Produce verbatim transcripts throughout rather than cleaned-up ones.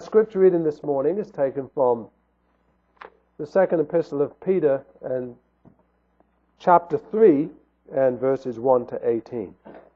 scripture reading this morning is taken from the second epistle of Peter and chapter three and verses one to eighteen.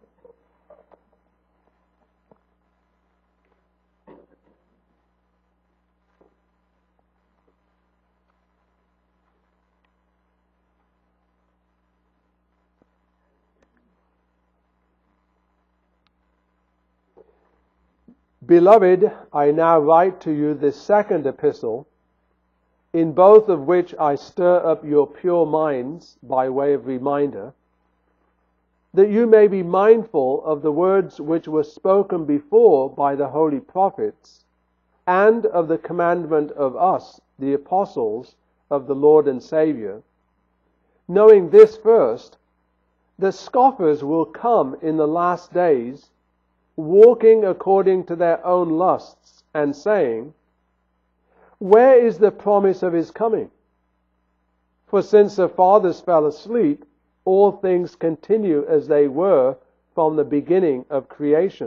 Beloved, I now write to you this second epistle, in both of which I stir up your pure minds by way of reminder, that you may be mindful of the words which were spoken before by the holy prophets, and of the commandment of us, the apostles of the Lord and Saviour, knowing this first, that scoffers will come in the last days, walking according to their own lusts, and saying, where is the promise of his coming? For since the fathers fell asleep, all things continue as they were from the beginning of creation.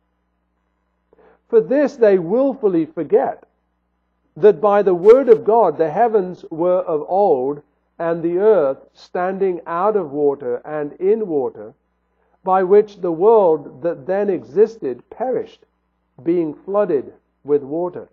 For this they willfully forget, that by the word of God the heavens were of old, and the earth standing out of water and in water, by which the world that then existed perished, being flooded with water.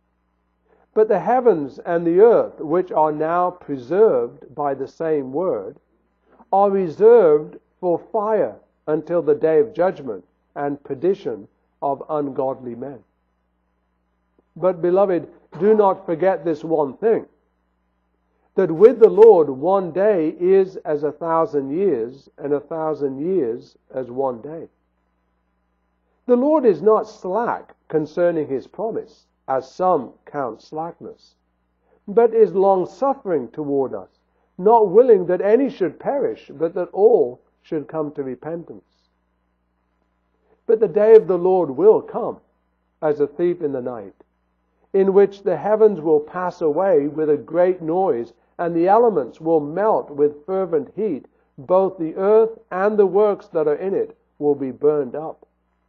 But the heavens and the earth, which are now preserved by the same word, are reserved for fire until the day of judgment and perdition of ungodly men. But, beloved, do not forget this one thing, that with the Lord one day is as a thousand years, and a thousand years as one day. The Lord is not slack concerning his promise, as some count slackness, but is long-suffering toward us, not willing that any should perish, but that all should come to repentance. But the day of the Lord will come as a thief in the night, in which the heavens will pass away with a great noise, and the elements will melt with fervent heat. Both the earth and the works that are in it will be burned up.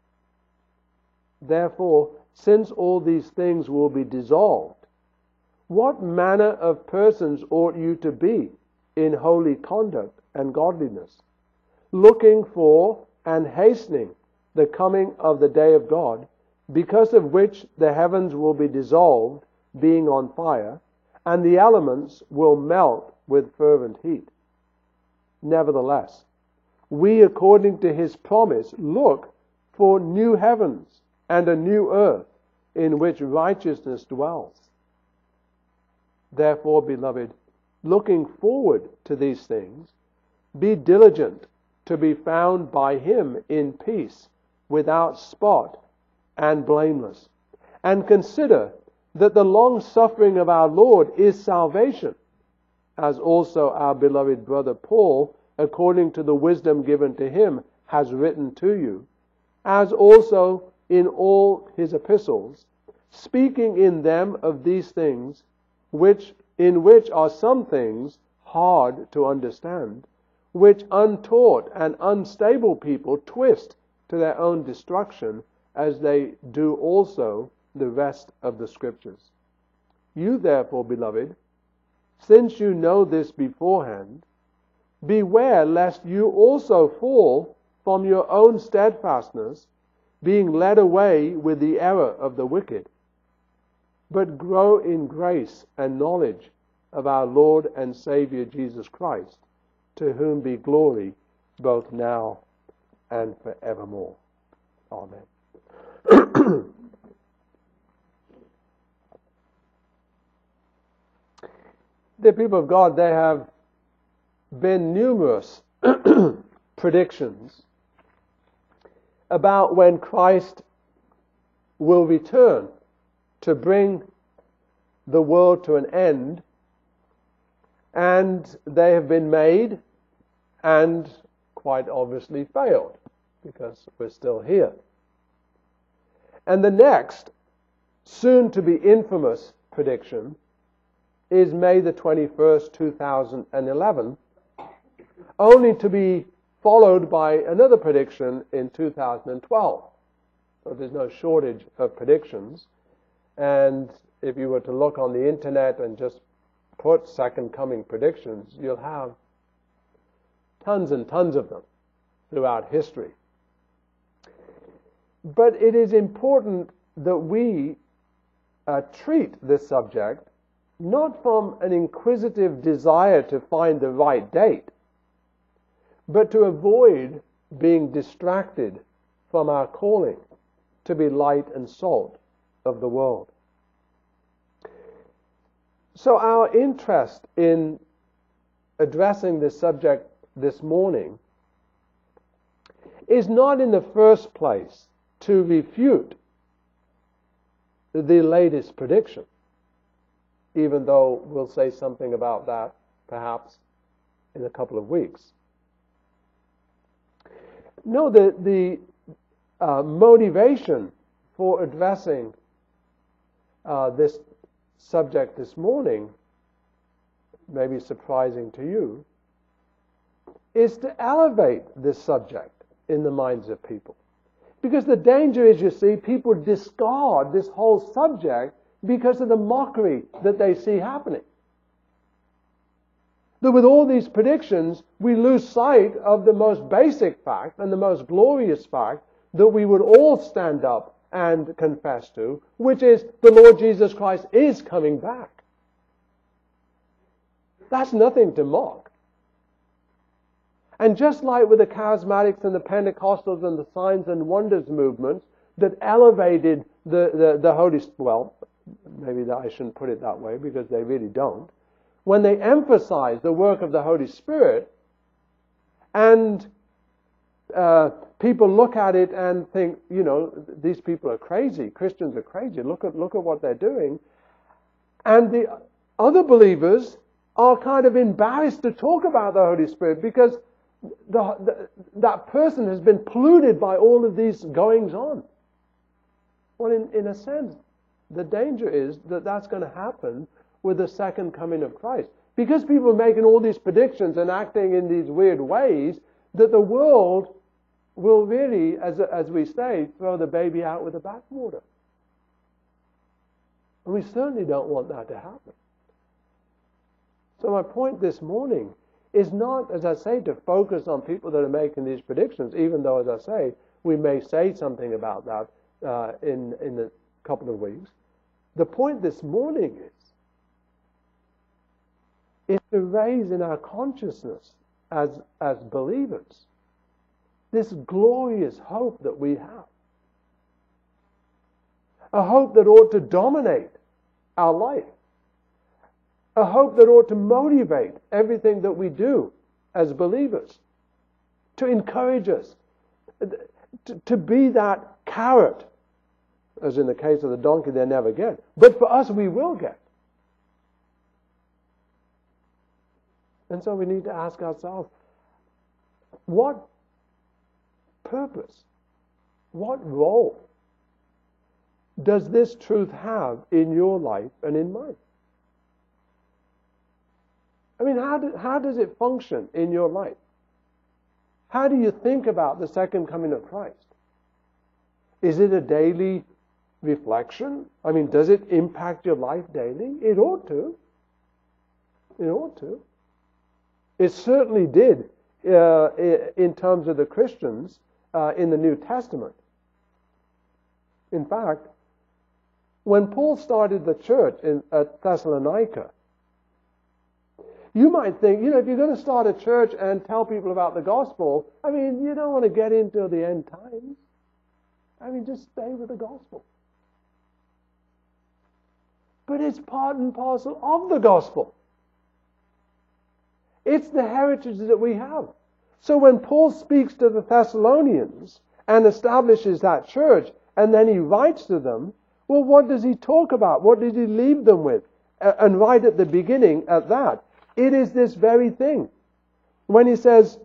Therefore, since all these things will be dissolved, what manner of persons ought you to be in holy conduct and godliness, looking for and hastening the coming of the day of God, because of which the heavens will be dissolved, being on fire, and the elements will melt with fervent heat. Nevertheless, we, according to his promise, look for new heavens and a new earth in which righteousness dwells. Therefore, beloved, looking forward to these things, be diligent to be found by him in peace, without spot and blameless, and consider that the long-suffering of our Lord is salvation, as also our beloved brother Paul, according to the wisdom given to him, has written to you, as also in all his epistles, speaking in them of these things, which in which are some things hard to understand, which untaught and unstable people twist to their own destruction, as they do also the rest of the Scriptures. You therefore, beloved, since you know this beforehand, beware lest you also fall from your own steadfastness, being led away with the error of the wicked, but grow in grace and knowledge of our Lord and Saviour Jesus Christ, to whom be glory both now and forevermore. Amen. The people of God, there have been numerous predictions about when Christ will return to bring the world to an end, and they have been made and quite obviously failed, because we're still here. And the next, soon to be infamous prediction is May the twenty-first, two thousand eleven, only to be followed by another prediction in two thousand twelve. So there's no shortage of predictions. And if you were to look on the internet and just put second coming predictions, you'll have tons and tons of them throughout history. But it is important that we uh, treat this subject not from an inquisitive desire to find the right date, but to avoid being distracted from our calling to be light and salt of the world. So our interest in addressing this subject this morning is not in the first place to refute the latest prediction, even though we'll say something about that perhaps in a couple of weeks. No, the, the uh, motivation for addressing uh, this subject this morning, maybe surprising to you, is to elevate this subject in the minds of people. Because the danger is, you see, people discard this whole subject because of the mockery that they see happening. That with all these predictions, we lose sight of the most basic fact and the most glorious fact that we would all stand up and confess to, which is the Lord Jesus Christ is coming back. That's nothing to mock. And just like with the charismatics and the Pentecostals and the signs and wonders movements that elevated the, the, the Holy Spirit, well, maybe that I shouldn't put it that way because they really don't. When they emphasize the work of the Holy Spirit, and uh, people look at it and think, you know, these people are crazy. Christians are crazy. Look at look at what they're doing. And the other believers are kind of embarrassed to talk about the Holy Spirit because the, the, that person has been polluted by all of these goings on. Well, in, in a sense, the danger is that that's going to happen with the second coming of Christ. Because people are making all these predictions and acting in these weird ways, that the world will really, as, as we say, throw the baby out with the bathwater. And we certainly don't want that to happen. So my point this morning is not, as I say, to focus on people that are making these predictions, even though, as I say, we may say something about that uh, in, in a couple of weeks. The point this morning is, is to raise in our consciousness as, as believers this glorious hope that we have. A hope that ought to dominate our life. A hope that ought to motivate everything that we do as believers. To encourage us. To, to be that carrot. As in the case of the donkey, they never get. But for us, we will get. And so we need to ask ourselves, what purpose, what role does this truth have in your life and in mine? I mean, how, do, how does it function in your life? How do you think about the second coming of Christ? Is it a daily reflection? I mean, does it impact your life daily? It ought to. It ought to. It certainly did uh, in terms of the Christians uh, in the New Testament. In fact, when Paul started the church in at Thessalonica, you might think, you know, if you're going to start a church and tell people about the gospel, I mean, you don't want to get into the end times. I mean, just stay with the gospel. But it's part and parcel of the gospel. It's the heritage that we have. So when Paul speaks to the Thessalonians and establishes that church, and then he writes to them, well, what does he talk about? What does he leave them with? And right at the beginning, at that, it is this very thing. When he says,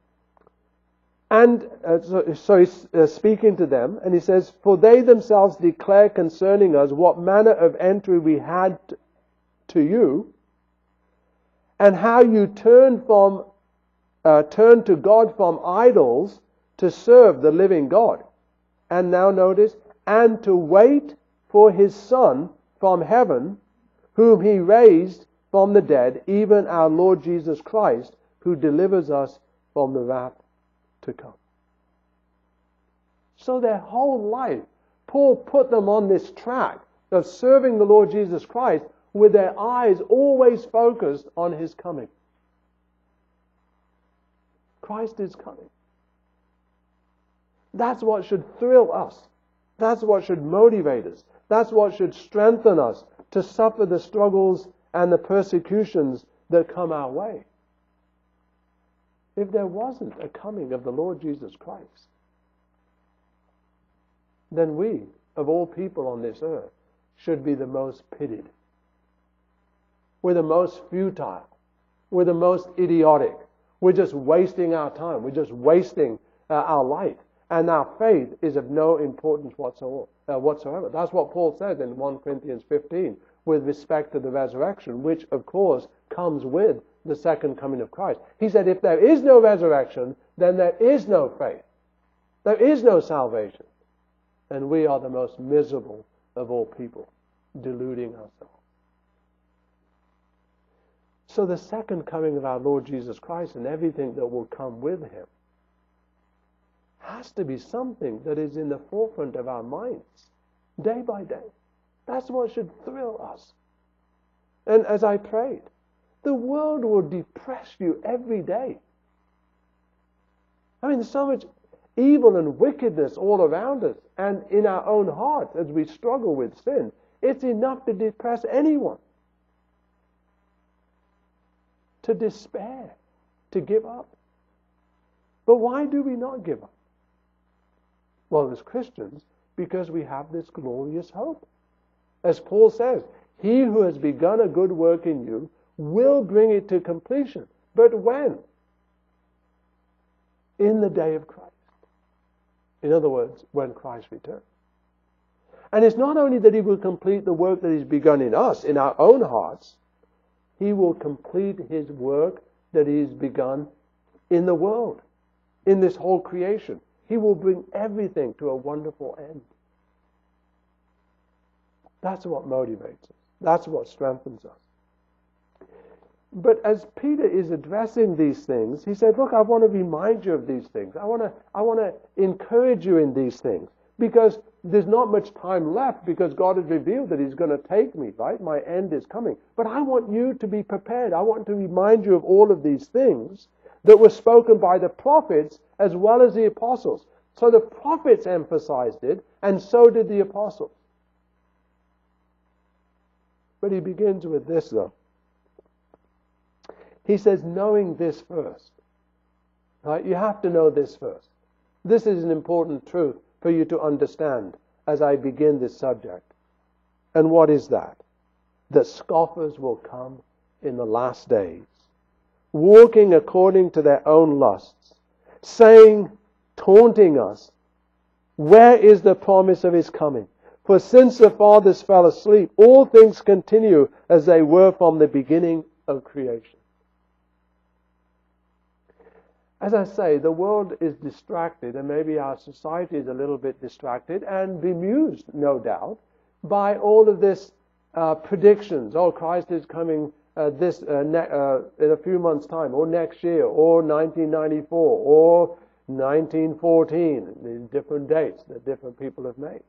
and uh, so, so he's uh, speaking to them, and he says, for they themselves declare concerning us what manner of entry we had to you, and how you turn from uh, turn to God from idols to serve the living God. And now notice, and to wait for his Son from heaven, whom he raised from the dead, even our Lord Jesus Christ, who delivers us from the wrath to come. So their whole life, Paul put them on this track of serving the Lord Jesus Christ with their eyes always focused on his coming. Christ is coming. That's what should thrill us. That's what should motivate us. That's what should strengthen us to suffer the struggles and the persecutions that come our way. If there wasn't a coming of the Lord Jesus Christ, then we, of all people on this earth, should be the most pitied. We're the most futile. We're the most idiotic. We're just wasting our time. We're just wasting uh, our life. And our faith is of no importance whatsoever. Uh, whatsoever. That's what Paul says in First Corinthians fifteen with respect to the resurrection, which of course comes with the second coming of Christ. He said if there is no resurrection, then there is no faith. There is no salvation. And we are the most miserable of all people, deluding ourselves. So the second coming of our Lord Jesus Christ and everything that will come with him has to be something that is in the forefront of our minds, day by day. That's what should thrill us. And as I prayed, the world will depress you every day. I mean, there's so much evil and wickedness all around us and in our own hearts as we struggle with sin. It's enough to depress anyone. To despair, to give up. But why do we not give up? Well, as Christians, because we have this glorious hope. As Paul says, he who has begun a good work in you will bring it to completion. But when? In the day of Christ. In other words, when Christ returns. And it's not only that he will complete the work that he's begun in us, in our own hearts, he will complete his work that he's begun in the world, in this whole creation. He will bring everything to a wonderful end. That's what motivates us. That's what strengthens us. But as Peter is addressing these things, he said, look, I want to remind you of these things. I want to, I want to encourage you in these things. Because there's not much time left, because God has revealed that he's going to take me, right? My end is coming. But I want you to be prepared. I want to remind you of all of these things that were spoken by the prophets as well as the apostles. So the prophets emphasized it, and so did the apostles. But he begins with this, though. He says, knowing this first. Right? You have to know this first. This is an important truth for you to understand as I begin this subject. And what is that? That scoffers will come in the last days, walking according to their own lusts, saying, taunting us, where is the promise of his coming? For since the fathers fell asleep, all things continue as they were from the beginning of creation. As I say, the world is distracted, and maybe our society is a little bit distracted and bemused, no doubt, by all of this uh, predictions. Oh, Christ is coming uh, this uh, ne- uh, in a few months' time, or next year, or nineteen ninety-four, or nineteen fourteen. The different dates that different people have made.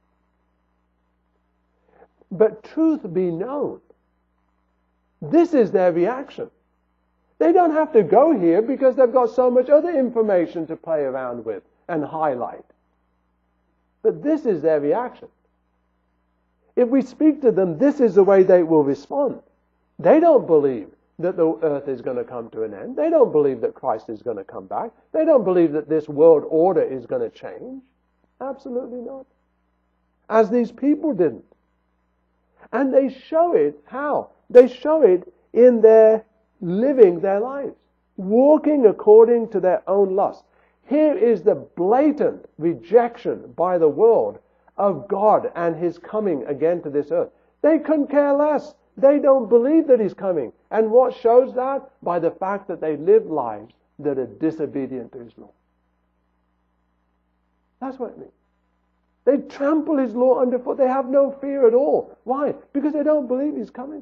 But truth be known, this is their reaction. They don't have to go here because they've got so much other information to play around with and highlight. But this is their reaction. If we speak to them, this is the way they will respond. They don't believe that the earth is going to come to an end. They don't believe that Christ is going to come back. They don't believe that this world order is going to change. Absolutely not. As these people didn't. And they show it how? They show it in their living their lives, walking according to their own lust. Here is the blatant rejection by the world of God and his coming again to this earth. They couldn't care less. They don't believe that he's coming. And what shows that? By the fact that they live lives that are disobedient to his law. That's what it means. They trample his law underfoot. They have no fear at all. Why? Because they don't believe he's coming.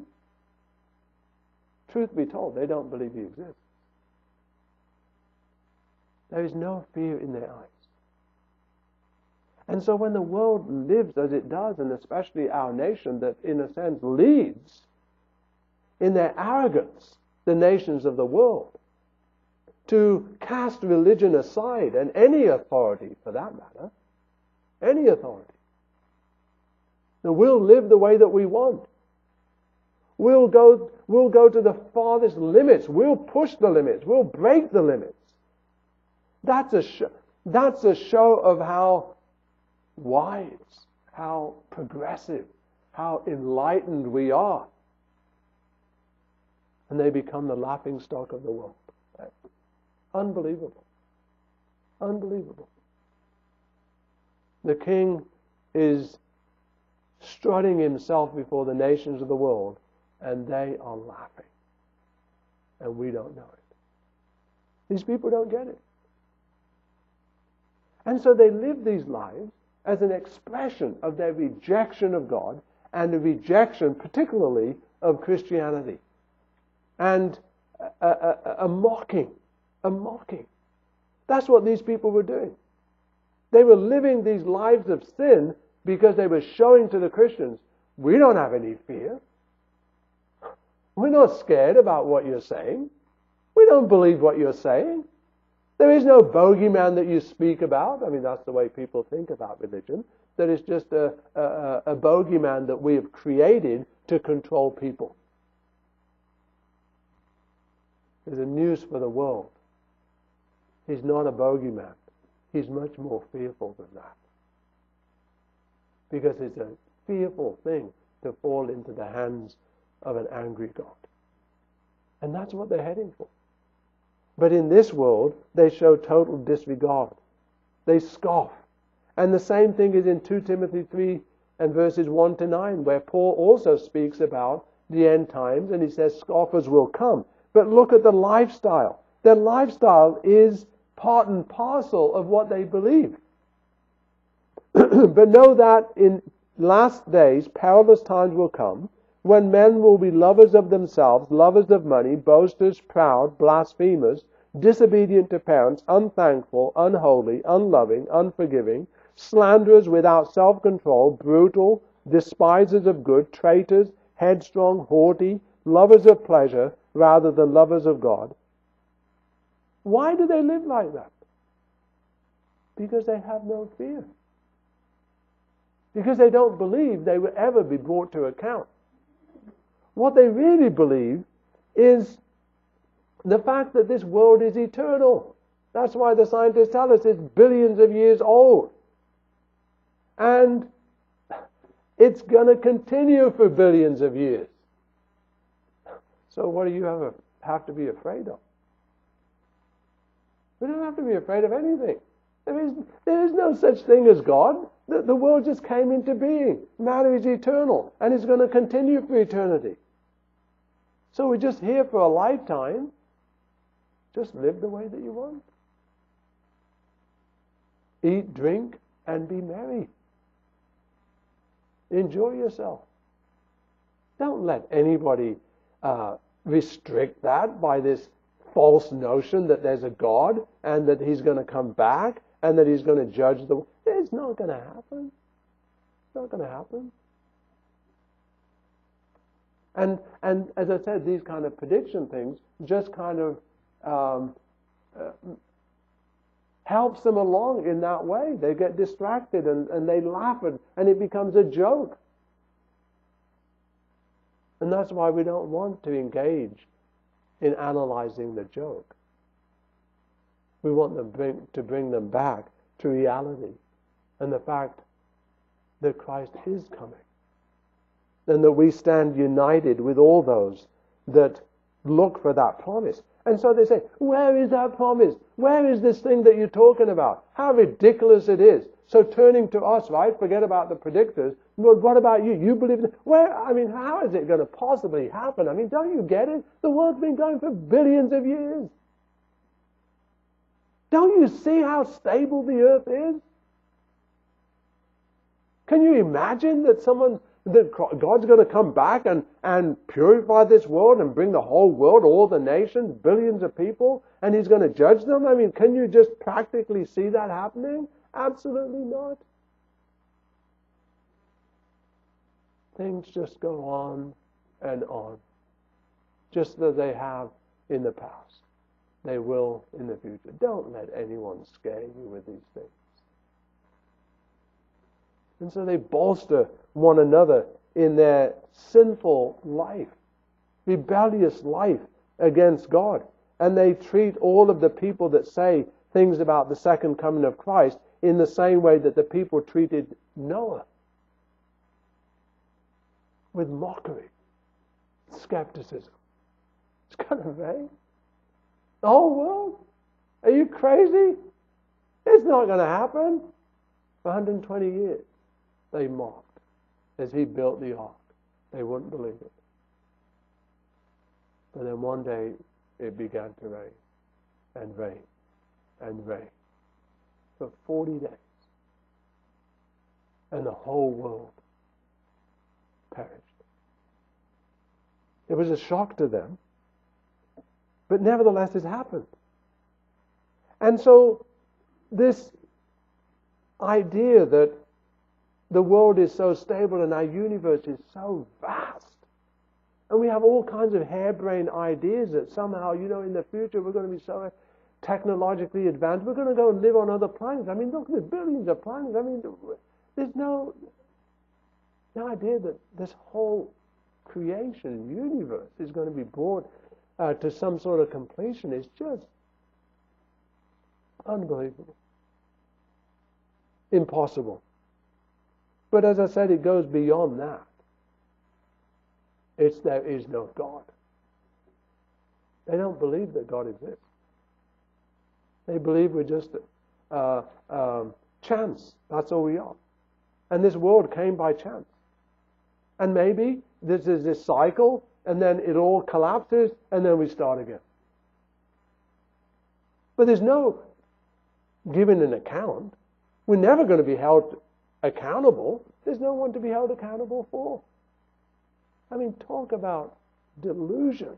Truth be told, they don't believe he exists. There is no fear in their eyes. And so when the world lives as it does, and especially our nation that in a sense leads in their arrogance the nations of the world to cast religion aside and any authority for that matter, any authority. Now we'll live the way that we want. We'll go, we'll go to the farthest limits. We'll push the limits. We'll break the limits. That's a show, that's a show of how wise, how progressive, how enlightened we are. And they become the laughingstock of the world. Right? Unbelievable. Unbelievable. The king is strutting himself before the nations of the world, and they are laughing. And we don't know it. These people don't get it. And so they live these lives as an expression of their rejection of God and a rejection particularly of Christianity. And a, a, a mocking, a mocking. That's what these people were doing. They were living these lives of sin because they were showing to the Christians, we don't have any fear. We're not scared about what you're saying. We don't believe what you're saying. There is no bogeyman that you speak about. I mean, that's the way people think about religion. That it's just a, a, a bogeyman that we have created to control people. There's a news for the world. He's not a bogeyman. He's much more fearful than that. Because it's a fearful thing to fall into the hands of an angry God. And that's what they're heading for. But in this world, they show total disregard. They scoff. And the same thing is in Second Timothy three and verses one to nine, where Paul also speaks about the end times, and he says scoffers will come. But look at the lifestyle. Their lifestyle is part and parcel of what they believe. But know that in last days, perilous times will come, when men will be lovers of themselves, lovers of money, boasters, proud, blasphemers, disobedient to parents, unthankful, unholy, unloving, unforgiving, slanderers without self-control, brutal, despisers of good, traitors, headstrong, haughty, lovers of pleasure rather than lovers of God. Why do they live like that? Because they have no fear. Because they don't believe they will ever be brought to account. What they really believe is the fact that this world is eternal. That's why the scientists tell us it's billions of years old. And it's going to continue for billions of years. So what do you have, a, have to be afraid of? We don't have to be afraid of anything. There is, there is no such thing as God. The, the world just came into being. Matter is eternal, and it's going to continue for eternity. So we're just here for a lifetime. Just live the way that you want. Eat, drink, and be merry. Enjoy yourself. Don't let anybody uh, restrict that by this false notion that there's a God and that He's going to come back and that He's going to judge the world. It's not going to happen. It's not going to happen. And and as I said, these kind of prediction things just kind of um, uh, helps them along in that way. They get distracted and, and they laugh and, and it becomes a joke. And that's why we don't want to engage in analyzing the joke. We want them bring, to bring them back to reality and the fact that Christ is coming. And that we stand united with all those that look for that promise. And so they say, where is that promise? Where is this thing that you're talking about? How ridiculous it is. So turning to us, right? Forget about the predictors. But what about you? You believe in... Where? I mean, how is it going to possibly happen? I mean, don't you get it? The world's been going for billions of years. Don't you see how stable the earth is? Can you imagine that someone, that God's going to come back and, and purify this world and bring the whole world, all the nations, billions of people, and He's going to judge them? I mean, can you just practically see that happening? Absolutely not. Things just go on and on, just as they have in the past. They will in the future. Don't let anyone scare you with these things. And so they bolster one another in their sinful life, rebellious life against God. And they treat all of the people that say things about the second coming of Christ in the same way that the people treated Noah. With mockery, skepticism. It's going to rain. The whole world? Are you crazy? It's not going to happen. For one hundred twenty years, they mocked as He built the ark. They wouldn't believe it. But then one day, it began to rain, and rain, and rain. For forty days. And the whole world perished. It was a shock to them. But nevertheless, it happened. And so, this idea that the world is so stable and our universe is so vast, and we have all kinds of harebrained ideas that somehow, you know, in the future we're going to be so technologically advanced, we're going to go and live on other planets. I mean, look, there's billions of planets. I mean, there's no, no idea that this whole creation, universe, is going to be brought uh, to some sort of completion. It's just unbelievable. Impossible. But as I said, it goes beyond that. It's there is no God. They don't believe that God exists. They believe we're just uh, um, chance. That's all we are. And this world came by chance. And maybe this is this cycle, and then it all collapses, and then we start again. But there's no giving an account. We're never going to be held accountable. There's no one to be held accountable for. I mean, talk about delusion.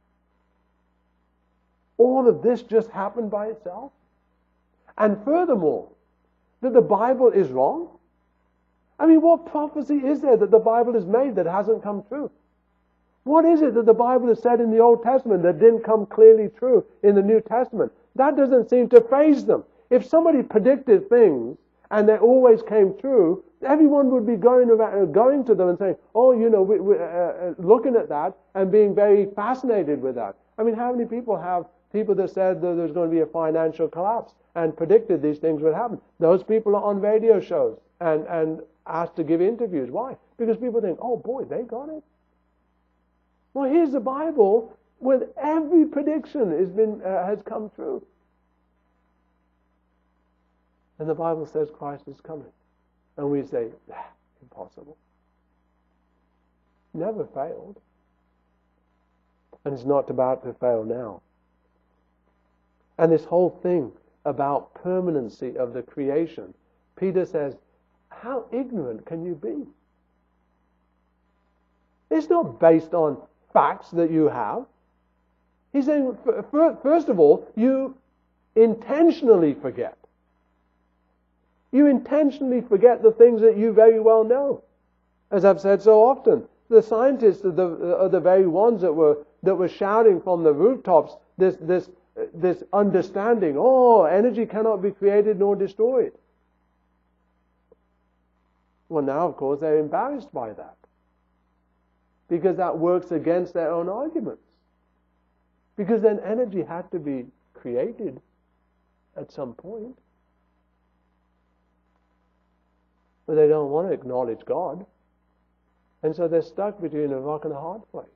All of this just happened by itself. And furthermore, that the Bible is wrong. I mean, what prophecy is there that the Bible has made that hasn't come true? What is it that the Bible has said in the Old Testament that didn't come clearly true in the New Testament? That doesn't seem to faze them. If somebody predicted things and they always came true, everyone would be going around, going to them and saying, oh, you know, we, we, uh, looking at that and being very fascinated with that. I mean, how many people have people that said that there's going to be a financial collapse and predicted these things would happen? Those people are on radio shows and, and asked to give interviews. Why? Because people think, oh boy, they got it. Well, here's the Bible with every prediction has been uh, has come true. And the Bible says Christ is coming. And we say, ah, impossible. Never failed. And it's not about to fail now. And this whole thing about permanency of the creation, Peter says, how ignorant can you be? It's not based on facts that you have. He's saying, first of all, you intentionally forget. You intentionally forget the things that you very well know. As I've said so often, the scientists are the, are the very ones that were that were shouting from the rooftops this this this understanding. Oh, energy cannot be created nor destroyed. Well, now, of course, they're embarrassed by that. Because that works against their own arguments. Because then energy had to be created at some point. But they don't want to acknowledge God. And so they're stuck between a rock and a hard place.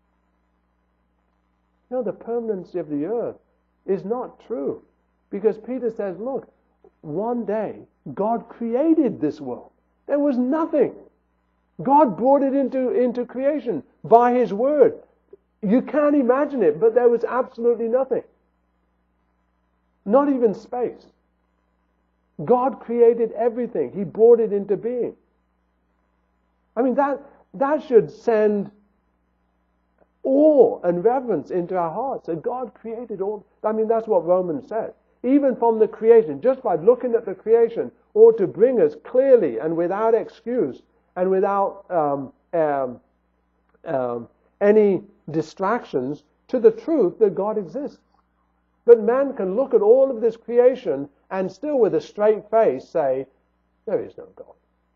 You know, the permanency of the earth is not true. Because Peter says, look, one day God created this world. There was nothing. God brought it into, into creation by His word. You can't imagine it, but there was absolutely nothing. Not even space. God created everything. He brought it into being. I mean, that, that should send awe and reverence into our hearts that God created all. I mean, that's what Romans says. Even from the creation, just by looking at the creation, ought to bring us clearly and without excuse and without um, um, um, any distractions to the truth that God exists. But man can look at all of this creation and still with a straight face say, there is no God.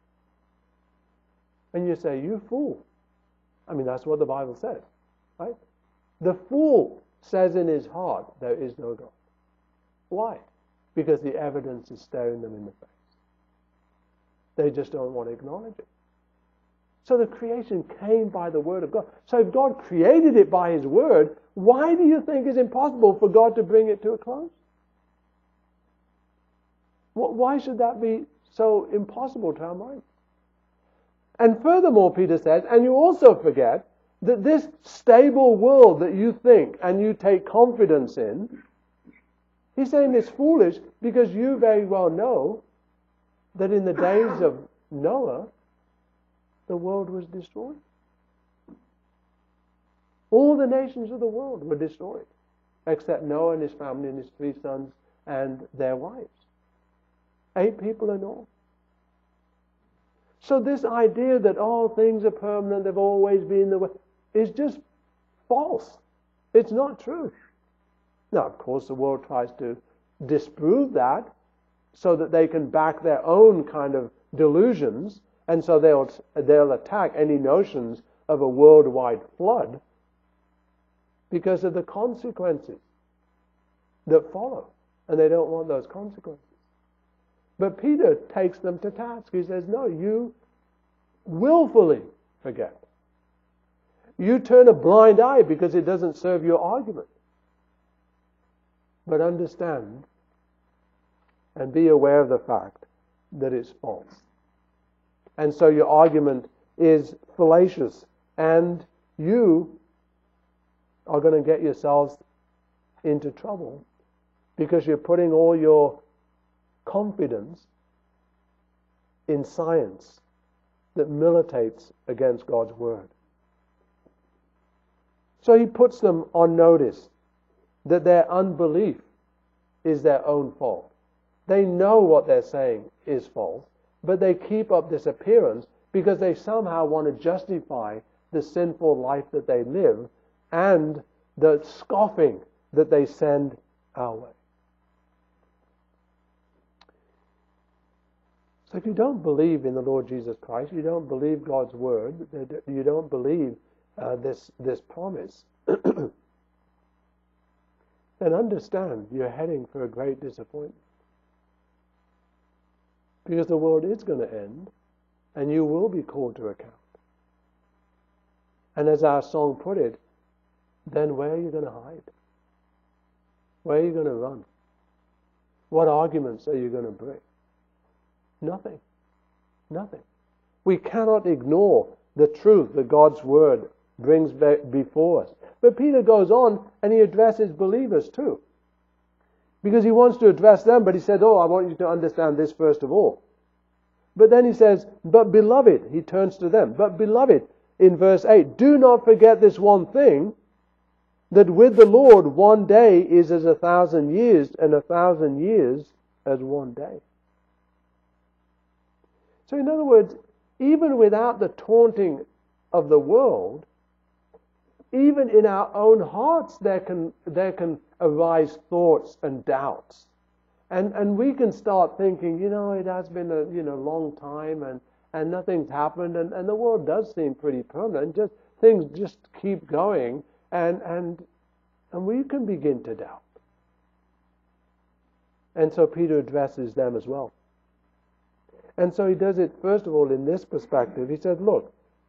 And you say, you fool. I mean, that's what the Bible says, right? The fool says in his heart, there is no God. Why? Because the evidence is staring them in the face. They just don't want to acknowledge it. So the creation came by the Word of God. So if God created it by His Word, why do you think it's impossible for God to bring it to a close? Why should that be so impossible to our minds? And furthermore, Peter says, and you also forget that this stable world that you think and you take confidence in, he's saying it's foolish because you very well know that in the days of Noah, the world was destroyed. All the nations of the world were destroyed, except Noah and his family and his three sons and their wives. Eight people in all. So this idea that all things are permanent, they've always been the way, is just false. It's not true. Now, of course, the world tries to disprove that so that they can back their own kind of delusions, and so they'll they'll attack any notions of a worldwide flood because of the consequences that follow, and they don't want those consequences. But Peter takes them to task. He says, no, you willfully forget. You turn a blind eye because it doesn't serve your argument. But understand and be aware of the fact that it's false. And so your argument is fallacious, and you are going to get yourselves into trouble because you're putting all your confidence in science that militates against God's Word. So he puts them on notice that their unbelief is their own fault. They know what they're saying is false, but they keep up this appearance because they somehow want to justify the sinful life that they live and the scoffing that they send our way. So if you don't believe in the Lord Jesus Christ, you don't believe God's Word, you don't believe uh, this, this promise, then understand you're heading for a great disappointment. Because the world is going to end, and you will be called to account. And as our song put it, then where are you going to hide? Where are you going to run? What arguments are you going to bring? Nothing. Nothing. We cannot ignore the truth that God's Word brings before us. But Peter goes on and he addresses believers too. Because he wants to address them, but he said, oh, I want you to understand this first of all. But then he says, but beloved, he turns to them, but beloved, in verse eight, do not forget this one thing, that with the Lord one day is as a thousand years, and a thousand years as one day. So in other words, even without the taunting of the world, even in our own hearts there can there can arise thoughts and doubts. And and we can start thinking, you know, it has been a you know long time and, and nothing's happened and, and the world does seem pretty permanent. Just things just keep going and and and we can begin to doubt. And so Peter addresses them as well. And so he does it, first of all, in this perspective. He said, look,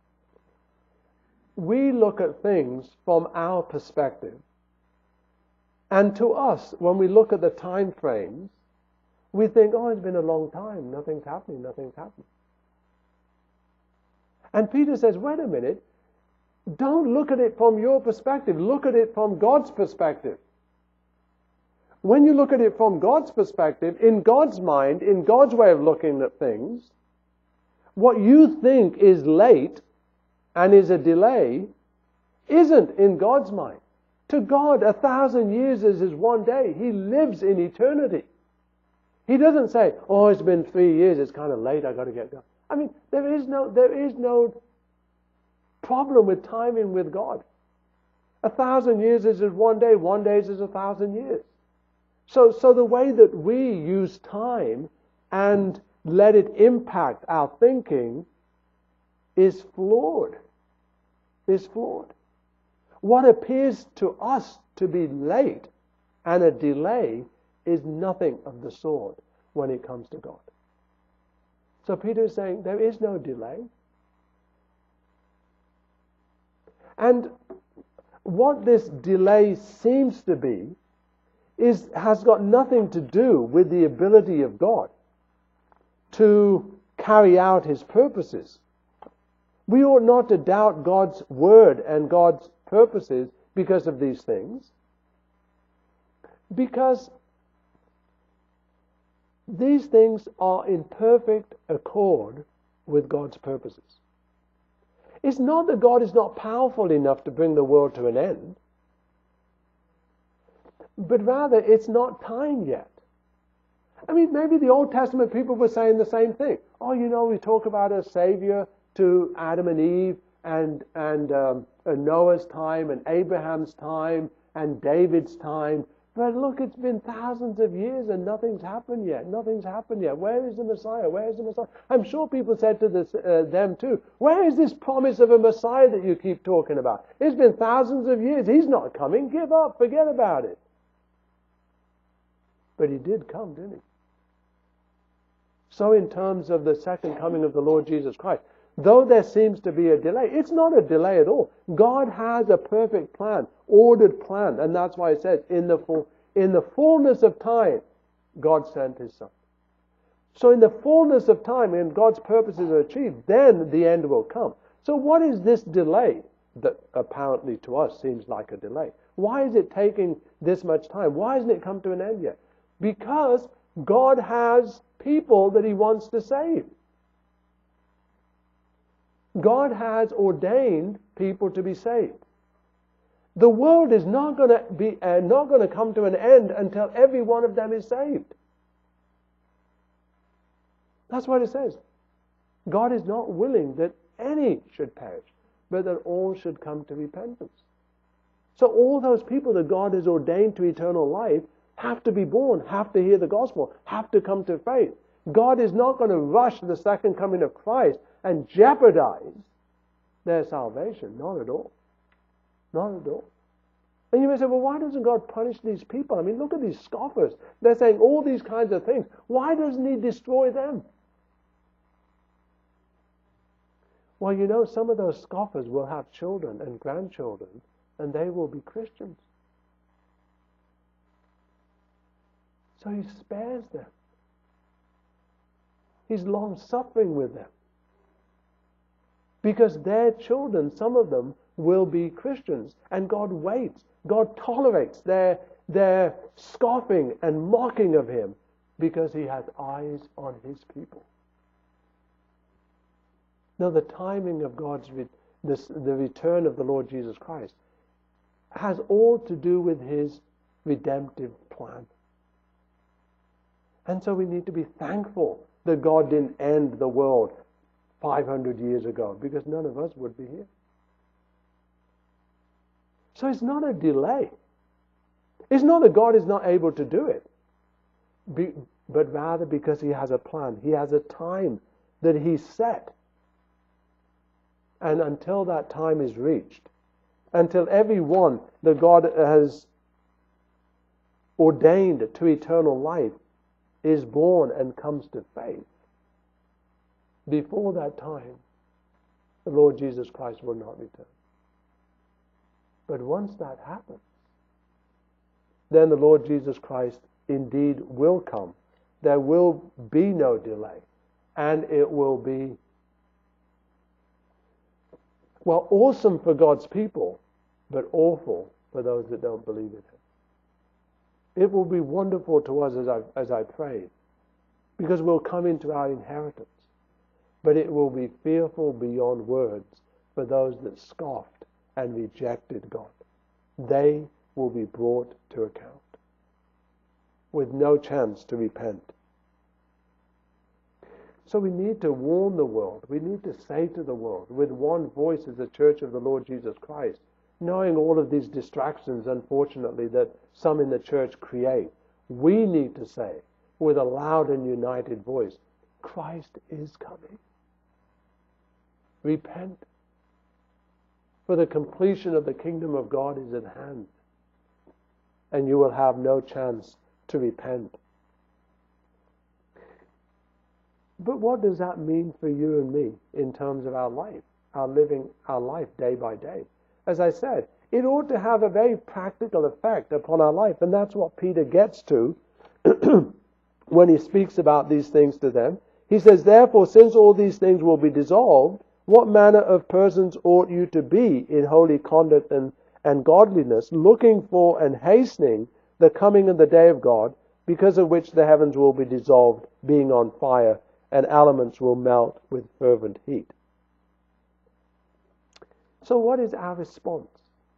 we look at things from our perspective. And to us, when we look at the time frames, we think, oh, it's been a long time. Nothing's happening, nothing's happening. And Peter says, wait a minute. Don't look at it from your perspective. Look at it from God's perspective. When you look at it from God's perspective, in God's mind, in God's way of looking at things, What you think is late and is a delay isn't in God's mind. To God, a thousand years is as one day. He lives in eternity. He doesn't say, oh, it's been three years, it's kind of late, I've got to get going. I mean, there is no, there is no problem with timing with God. A thousand years is as one day, one day is as a thousand years. So, so the way that we use time and let it impact our thinking is flawed. Is flawed. What appears to us to be late and a delay is nothing of the sort when it comes to God. So Peter is saying there is no delay. And what this delay seems to be is has got nothing to do with the ability of God to carry out his purposes. We ought not to doubt God's word and God's purposes because of these things, because these things are in perfect accord with God's purposes. It's not that God is not powerful enough to bring the world to an end, but rather it's not time yet. I mean, maybe the Old Testament people were saying the same thing. Oh, you know, we talk about a Savior to Adam and Eve and, and um, Noah's time and Abraham's time and David's time. But look, it's been thousands of years and nothing's happened yet. Nothing's happened yet. Where is the Messiah? Where is the Messiah? I'm sure people said to this, uh, them too, where is this promise of a Messiah that you keep talking about? It's been thousands of years. He's not coming. Give up. Forget about it. But he did come, didn't he? So in terms of the second coming of the Lord Jesus Christ, though there seems to be a delay, it's not a delay at all. God has a perfect plan, ordered plan, and that's why it says, in the full, in the fullness of time, God sent his Son. So in the fullness of time, when God's purposes are achieved, then the end will come. So what is this delay that apparently to us seems like a delay? Why is it taking this much time? Why hasn't it come to an end yet? Because God has people that he wants to save. God has ordained people to be saved. The world is not going to be uh, not going to come to an end until every one of them is saved. That's what it says. God is not willing that any should perish, but that all should come to repentance. So all those people that God has ordained to eternal life have to be born, have to hear the gospel, have to come to faith. God is not going to rush the second coming of Christ and jeopardize their salvation. Not at all. Not at all. And you may say, well, why doesn't God punish these people? I mean, look at these scoffers. They're saying all these kinds of things. Why doesn't he destroy them? Well, you know, some of those scoffers will have children and grandchildren, and they will be Christians. So he spares them. He's long-suffering with them. Because their children, some of them, will be Christians. And God waits. God tolerates their, their scoffing and mocking of him because he has eyes on his people. Now, the timing of God's re- this, the return of the Lord Jesus Christ has all to do with his redemptive plan. And so we need to be thankful that God didn't end the world five hundred years ago, because none of us would be here. So it's not a delay. It's not that God is not able to do it, be, but rather because he has a plan. He has a time that he set. And until that time is reached, until everyone that God has ordained to eternal life is born and comes to faith, before that time, the Lord Jesus Christ will not return. But once that happens, then the Lord Jesus Christ indeed will come. There will be no delay. And it will be, well, awesome for God's people, but awful for those that don't believe in him. It will be wonderful to us, as I, as I prayed, because we'll come into our inheritance. but it will be fearful beyond words for those that scoffed and rejected God. They will be brought to account with no chance to repent. So we need to warn the world. We need to say to the world with one voice as the Church of the Lord Jesus Christ, knowing all of these distractions, unfortunately, that some in the church create. We need to say with a loud and united voice, Christ is coming. Repent. For the completion of the kingdom of God is at hand. And you will have no chance to repent. But what does that mean for you and me in terms of our life, our living our life day by day? As I said, it ought to have a very practical effect upon our life, and that's what Peter gets to when he speaks about these things to them. He says, therefore, since all these things will be dissolved, what manner of persons ought you to be in holy conduct and, and godliness, looking for and hastening the coming of the day of God, because of which the heavens will be dissolved, being on fire, and elements will melt with fervent heat. So what is our response?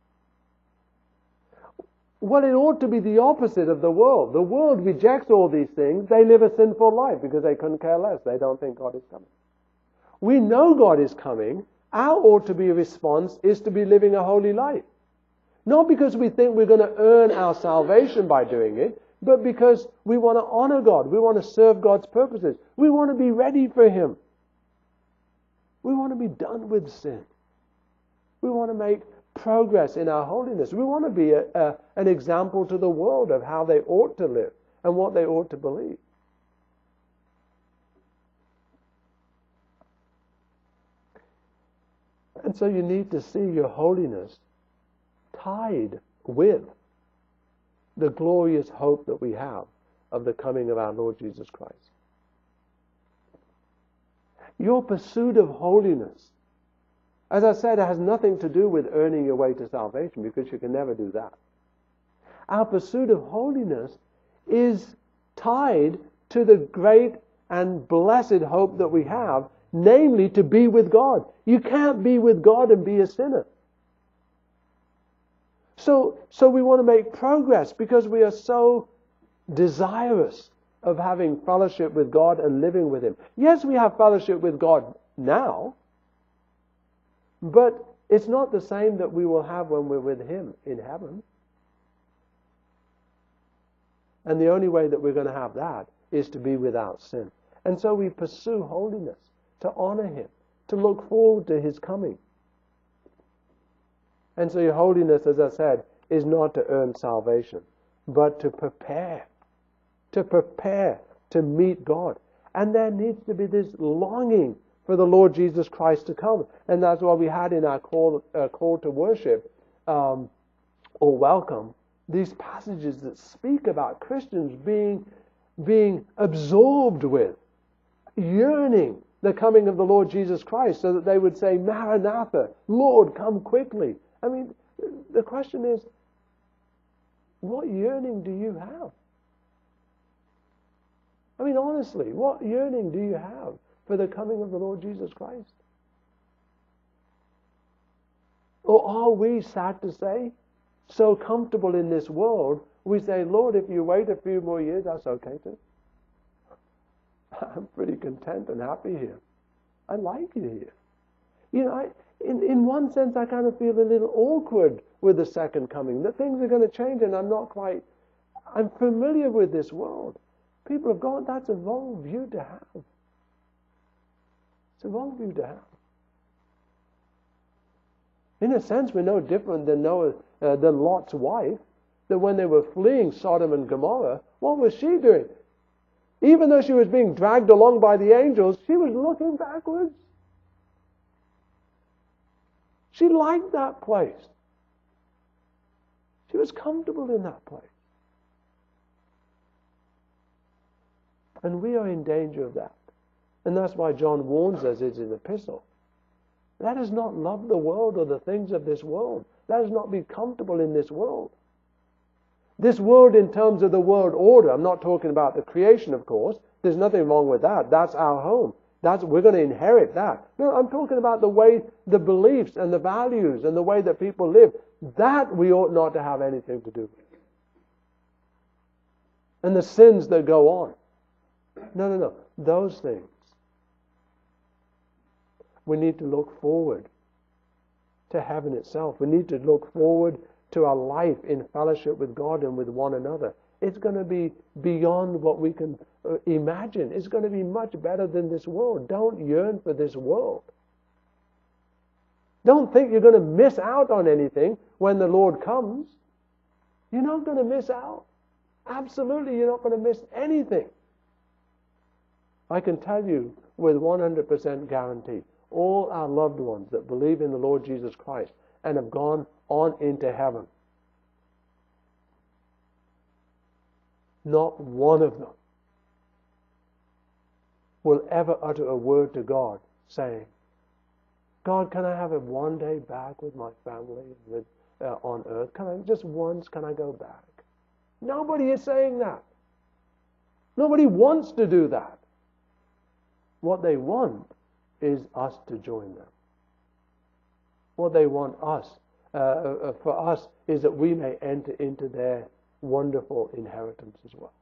Well, it ought to be the opposite of the world. The world rejects all these things. They live a sinful life because they couldn't care less. They don't think God is coming. We know God is coming. Our ought to be response is to be living a holy life. Not because we think we're going to earn our salvation by doing it, but because we want to honor God. We want to serve God's purposes. We want to be ready for Him. We want to be done with sin. We want to make progress in our holiness. We want to be a, a, an example to the world of how they ought to live and what they ought to believe. And so you need to see your holiness tied with the glorious hope that we have of the coming of our Lord Jesus Christ. Your pursuit of holiness, as I said, it has nothing to do with earning your way to salvation, because you can never do that. Our pursuit of holiness is tied to the great and blessed hope that we have, namely to be with God. You can't be with God and be a sinner. So, so we want to make progress because we are so desirous of having fellowship with God and living with Him. Yes, we have fellowship with God now, but it's not the same that we will have when we're with Him in heaven. And the only way that we're going to have that is to be without sin. And so we pursue holiness, to honor Him, to look forward to His coming. And so your holiness, as I said, is not to earn salvation, but to prepare, to prepare to meet God. And there needs to be this longing for the Lord Jesus Christ to come. And that's why we had in our call, uh, call to worship um, or welcome these passages that speak about Christians being, being absorbed with, yearning the coming of the Lord Jesus Christ, so that they would say, Maranatha, Lord, come quickly. I mean, the question is, what yearning do you have? I mean, honestly, what yearning do you have for the coming of the Lord Jesus Christ? Or are we, sad to say, so comfortable in this world, we say, Lord, if you wait a few more years, that's okay too. I'm pretty content and happy here. I like it here. You know, I, in, in one sense, I kind of feel a little awkward with the second coming, that things are going to change and I'm not quite, I'm familiar with this world. People of God, that's a wrong view to have. It's a wrong view to have. In a sense, we're no different than Noah, uh, than Lot's wife, that when they were fleeing Sodom and Gomorrah, what was she doing? Even though she was being dragged along by the angels, she was looking backwards. She liked that place. She was comfortable in that place. And we are in danger of that. And that's why John warns us in his epistle. Let us not love the world or the things of this world. Let us not be comfortable in this world. This world in terms of the world order, I'm not talking about the creation, of course. There's nothing wrong with that. That's our home. That's, we're going to inherit that. No, I'm talking about the way, the beliefs and the values and the way that people live. That we ought not to have anything to do with. And the sins that go on. No, no, no. Those things. We need to look forward to heaven itself. We need to look forward to our life in fellowship with God and with one another. It's going to be beyond what we can uh, imagine. It's going to be much better than this world. Don't yearn for this world. Don't think you're going to miss out on anything when the Lord comes. You're not going to miss out. Absolutely, you're not going to miss anything. I can tell you with one hundred percent guarantee, all our loved ones that believe in the Lord Jesus Christ and have gone on into heaven, not one of them will ever utter a word to God saying, God, can I have it one day back with my family with, uh, on earth? Can I, just once, can I go back? Nobody is saying that. Nobody wants to do that. What they want is us to join them. What they want us, uh, uh, for us, is that we may enter into their wonderful inheritance as well.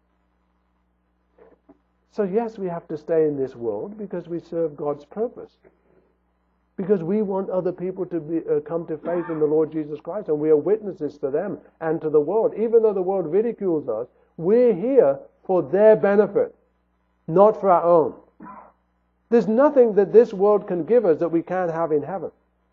So yes, we have to stay in this world because we serve God's purpose. Because we want other people to be, uh, come to faith in the Lord Jesus Christ, and we are witnesses to them and to the world. Even though the world ridicules us, we're here for their benefit, not for our own. There's nothing that this world can give us that we can't have in heaven.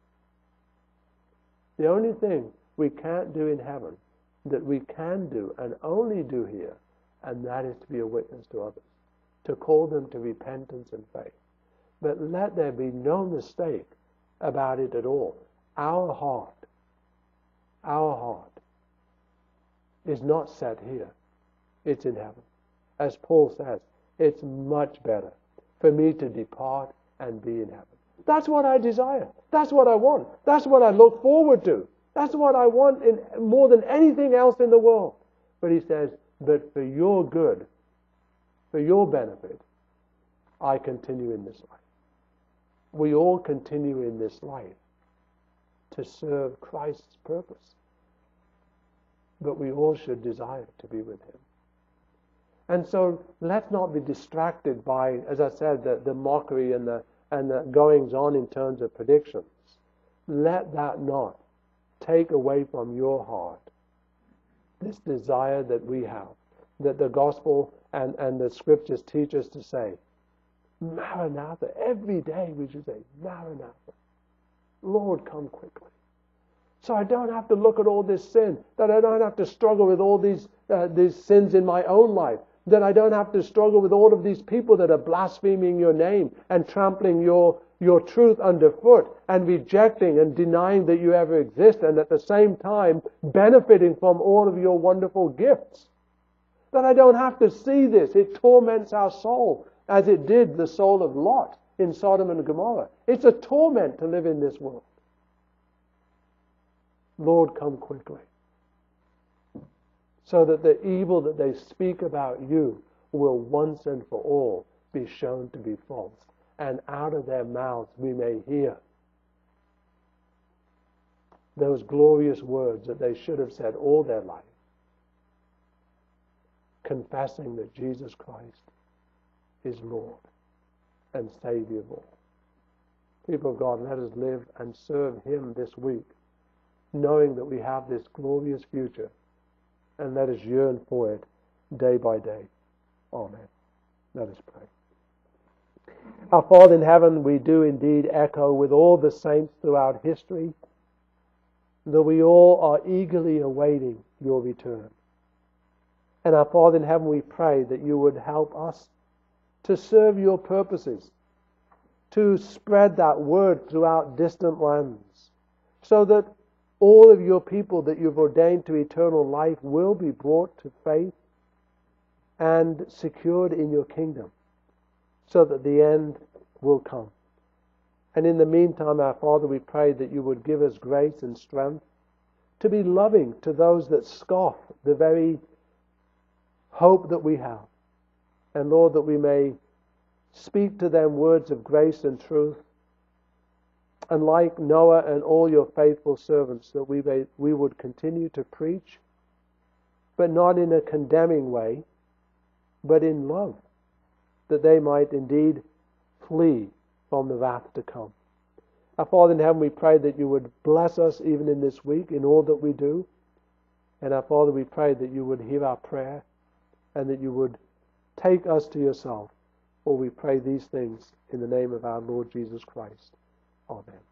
The only thing we can't do in heaven that we can do and only do here, and that is to be a witness to others, to call them to repentance and faith. But let there be no mistake about it at all. Our heart, our heart is not set here. It's in heaven. As Paul says, it's much better for me to depart and be in heaven. That's what I desire. That's what I want. That's what I look forward to. That's what I want in more than anything else in the world. But he says, but for your good, for your benefit, I continue in this life. We all continue in this life to serve Christ's purpose. But we all should desire to be with him. And so let's not be distracted by, as I said, the, the mockery and the, and the goings on in terms of predictions. Let that not take away from your heart this desire that we have, that the gospel and, and the scriptures teach us to say, Maranatha. Every day we should say, Maranatha. Lord, come quickly. So I don't have to look at all this sin, that I don't have to struggle with all these, uh, these sins in my own life, that I don't have to struggle with all of these people that are blaspheming your name and trampling your, your truth underfoot and rejecting and denying that you ever exist, and at the same time benefiting from all of your wonderful gifts. That I don't have to see this. It torments our soul, as it did the soul of Lot in Sodom and Gomorrah. It's a torment to live in this world. Lord, come quickly, so that the evil that they speak about you will once and for all be shown to be false, and out of their mouths we may hear those glorious words that they should have said all their life, confessing that Jesus Christ is Lord and Savior of all. People of God, let us live and serve him this week, knowing that we have this glorious future, and let us yearn for it day by day. Amen. Let us pray. Our Father in heaven, we do indeed echo with all the saints throughout history that we all are eagerly awaiting your return. And our Father in heaven, we pray that you would help us to serve your purposes, to spread that word throughout distant lands, so that all of your people that you've ordained to eternal life will be brought to faith and secured in your kingdom, so that the end will come. And in the meantime, our Father, we pray that you would give us grace and strength to be loving to those that scoff the very hope that we have. And Lord, that we may speak to them words of grace and truth. And like Noah and all your faithful servants, that we may, we would continue to preach, but not in a condemning way, but in love, that they might indeed flee from the wrath to come. Our Father in heaven, we pray that you would bless us even in this week in all that we do. And our Father, we pray that you would hear our prayer and that you would take us to yourself. For we pray these things in the name of our Lord Jesus Christ. Amen.